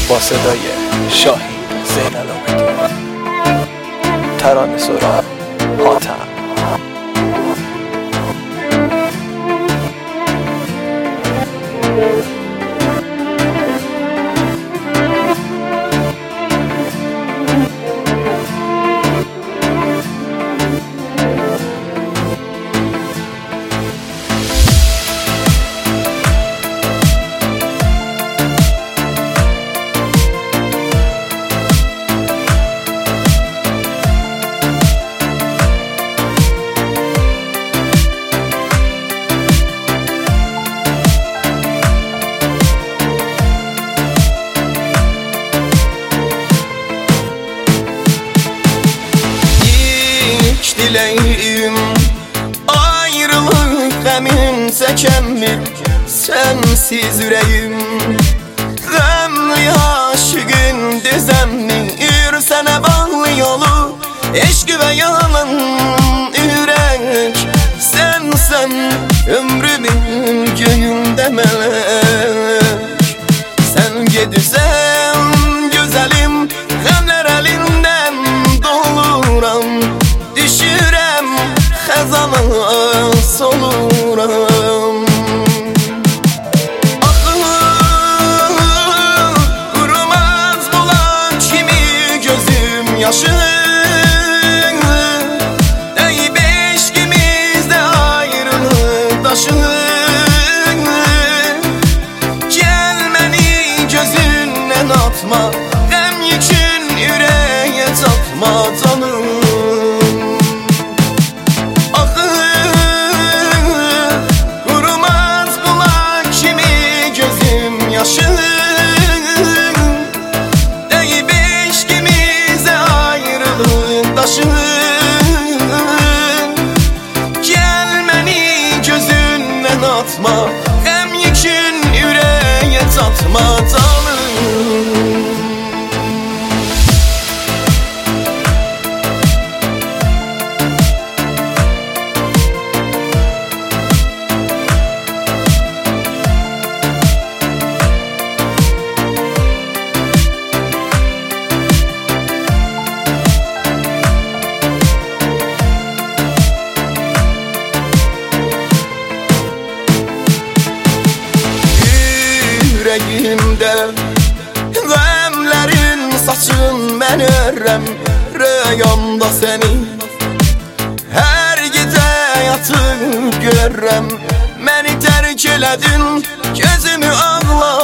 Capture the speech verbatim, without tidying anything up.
با صدای شاهین زین‌العابدین، ترانه سرا حاتم. Dileğim ayrılık qəmin çəkəmmir sensiz ürəyim, qəmli aşığın düzəmmir sənə bağlı yolu, eşq və yalan ürək sənsən ömrümün göyündə mələk. Sən gedirsən gözəlim, qəmlər əlindən doluram, düşürəm xəzana soluram. Axır qurumaz bulan kimi gözüm yaşı, deyib eşqimizdə ayrılıq daşı. Gəl məni gözündən atma, qəm yükün ürəyə çatma canım. Deyib eşqimizə ayrılıq daşı. Gəl məni gözündən atma, qəm yükün ürəyə çatma canım. Yüreğimdə qəmlərin saçın mən örəm, rüyamda səni hər gecə yatıb görürəm. Məni tərk elədin, gözümü ağla